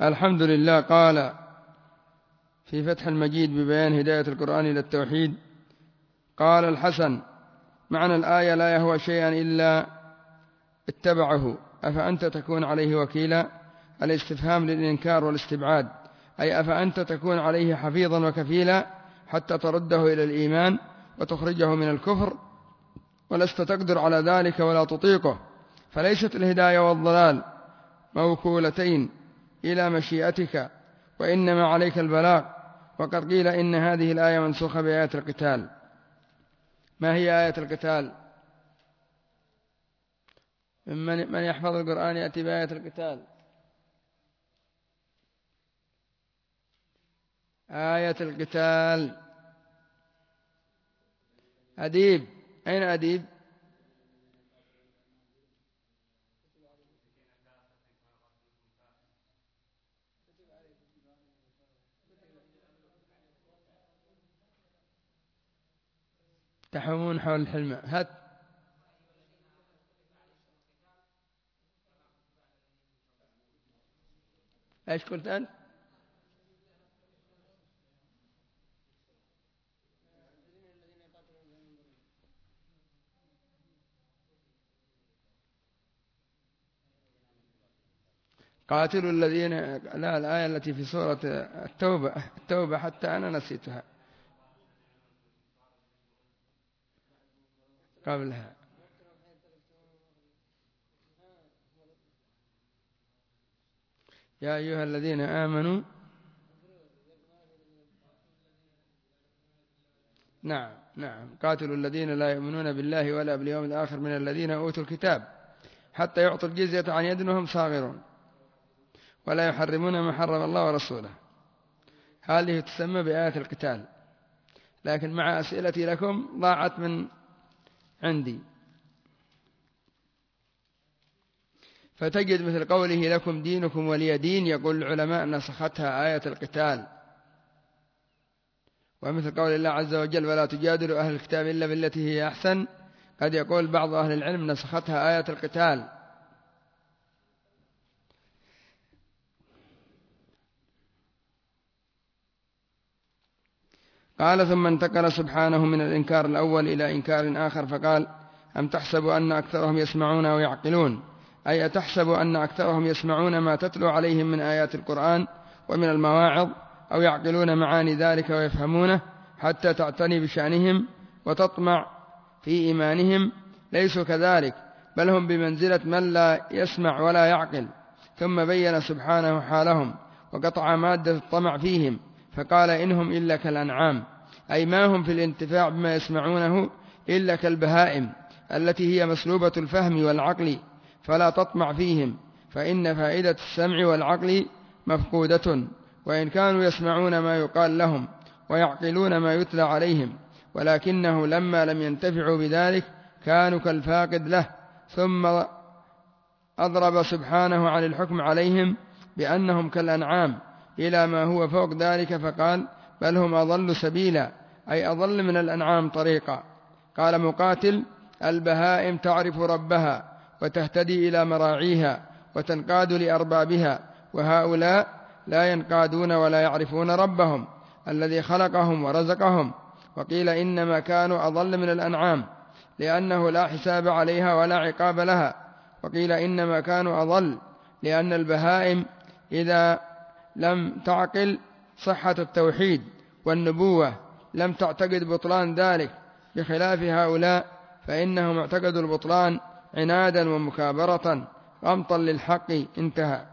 الحمد لله. قال في فتح المجيد ببيان هداية القرآن إلى التوحيد، قال الحسن: معنى الآية لا يهوى شيئا إلا اتبعه أفأنت تكون عليه وكيلا. الاستفهام للإنكار والاستبعاد، أي أفأنت تكون عليه حفيظا وكفيلا حتى ترده إلى الإيمان وتخرجه من الكفر، ولست تقدر على ذلك ولا تطيقه. فليست الهداية والضلال موكولتين إلى مشيئتك، وإنما عليك البلاغ. وقد قيل إن هذه الآية منسوخة بآية القتال. ما هي آية القتال؟ من يحفظ القرآن يأتي بآية القتال. آية القتال. أديب، أين أديب؟ تحومون حول الحلم. هات. ايش قلت أنت؟ قاتلوا الذين، لا، الآية التي في سورة التوبة حتى أنا نسيتها قبلها. يا أيها الذين آمنوا. نعم قاتلوا الذين لا يؤمنون بالله ولا باليوم الآخر من الذين أوتوا الكتاب حتى يعطوا الجزية عن يد وهم صاغرون ولا يحرمون ما حرم الله ورسوله. هذه تسمى بآية القتال، لكن مع أسئلتي لكم ضاعت من عندي. فتجد مثل قوله لكم دينكم ولي دين، يقول العلماء نسختها آية القتال. ومثل قول الله عز وجل ولا تجادلوا أهل الكتاب إلا بالتي هي أحسن، قد يقول بعض أهل العلم نسختها آية القتال. قال ثم انتقل سبحانه من الإنكار الأول إلى إنكار آخر فقال أم تحسب أن أكثرهم يسمعون أو يعقلون، أي أتحسب أن أكثرهم يسمعون ما تتلو عليهم من آيات القرآن ومن المواعظ، أو يعقلون معاني ذلك ويفهمونه حتى تعتني بشأنهم وتطمع في إيمانهم؟ ليسوا كذلك، بل هم بمنزلة من لا يسمع ولا يعقل. ثم بين سبحانه حالهم وقطع مادة الطمع فيهم فقال إنهم إلا كالأنعام، أي ما هم في الانتفاع بما يسمعونه إلا كالبهائم التي هي مسلوبة الفهم والعقل، فلا تطمع فيهم، فإن فائدة السمع والعقل مفقودة، وإن كانوا يسمعون ما يقال لهم ويعقلون ما يتلى عليهم، ولكنه لما لم ينتفعوا بذلك كانوا كالفاقد له. ثم أضرب سبحانه عن الحكم عليهم بأنهم كالأنعام إلى ما هو فوق ذلك فقال بل هم أضل سبيلا، أي أضل من الأنعام طريقا. قال مقاتل البهائم تعرف ربها وتهتدي إلى مراعيها وتنقاد لأربابها، وهؤلاء لا ينقادون ولا يعرفون ربهم الذي خلقهم ورزقهم. وقيل إنما كانوا أضل من الأنعام لأنه لا حساب عليها ولا عقاب لها. وقيل إنما كانوا أضل لأن البهائم إذا لم تعقل صحة التوحيد والنبوة لم تعتقد بطلان ذلك، بخلاف هؤلاء فإنهم اعتقدوا البطلان عنادا ومكابرة غمطا للحق. انتهى.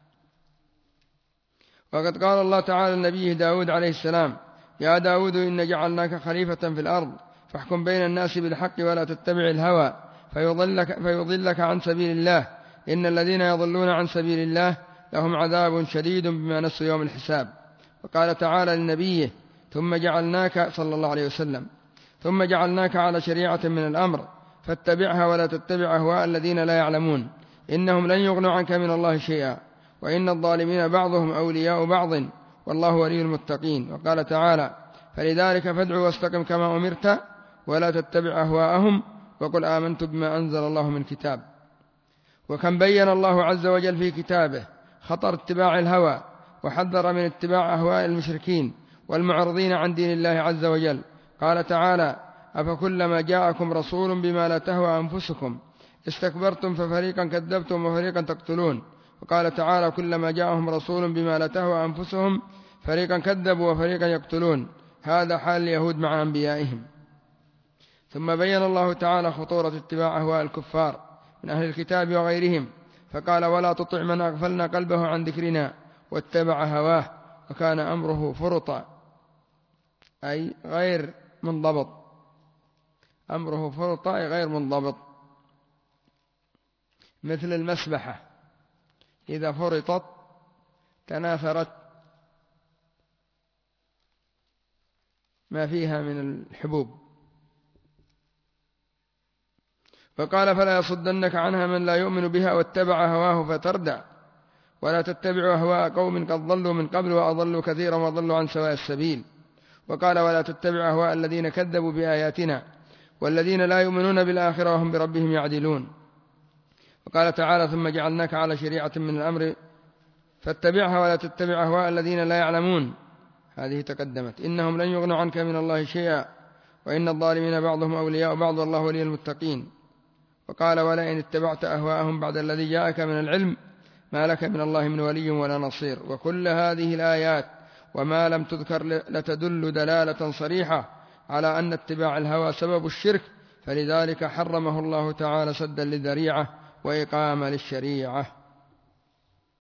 وقد قال الله تعالى لنبيه داود عليه السلام يا داود إن جعلناك خليفة في الأرض فاحكم بين الناس بالحق ولا تتبع الهوى فيضلك عن سبيل الله، إن الذين يضلون عن سبيل الله لهم عذاب شديد بما نسوا يوم الحساب. وقال تعالى لنبيه ثم جعلناك صلى الله عليه وسلم ثم جعلناك على شريعة من الأمر فاتبعها ولا تتبع أهواء الذين لا يعلمون، إنهم لن يغنوا عنك من الله شيئا وإن الظالمين بعضهم أولياء بعض والله ولي المتقين. وقال تعالى فلذلك فادع واستقم كما أمرت ولا تتبع أهواءهم وقل آمنت بما أنزل الله من كتاب. وكم بين الله عز وجل في كتابه خطر اتباع الهوى، وحذر من اتباع أهواء المشركين والمعرضين عن دين الله عز وجل. قال تعالى: أفكلما جاءكم رسول بما لا تهوى أنفسكم استكبرتم ففريقا كذبتم وفريقا تقتلون. وقال تعالى: كلما جاءهم رسول بما لا تهوى أنفسهم فريقا كذبوا وفريقا يقتلون. هذا حال اليهود مع أنبيائهم. ثم بين الله تعالى خطورة اتباع أهواء الكفار من أهل الكتاب وغيرهم، فقال: ولا تطع من أغفلنا قلبه عن ذكرنا واتبع هواه وكان أمره فرطا، أي غير منضبط. أمره فرطا أي غير منضبط، مثل المسبحة إذا فرطت تناثرت ما فيها من الحبوب. فقال: فلا يصدنك عنها من لا يؤمن بها واتبع هواه فتردى، ولا تتبعوا أهواء قوم قد ضلوا من قبل وأضلوا كثيرا وضلوا عن سواء السبيل. وقال: ولا تتبعوا أهواء الذين كذبوا بآياتنا والذين لا يؤمنون بالآخرة وهم بربهم يعدلون. وقال تعالى: ثم جعلناك على شريعة من الأمر فاتبعها ولا تتبع أهواء الذين لا يعلمون. هذه تقدمت. إنهم لن يغنوا عنك من الله شيئا وإن الظالمين بعضهم أولياء بعض والله ولي المتقين. وقال: ولئن اتبعت أهواءهم بعد الذي جاءك من العلم ما لك من الله من ولي ولا نصير. وكل هذه الآيات وما لم تذكر لتدل دلالة صريحة على أن اتباع الهوى سبب الشرك، فلذلك حرمه الله تعالى سدا للذريعة وإقامة للشريعة.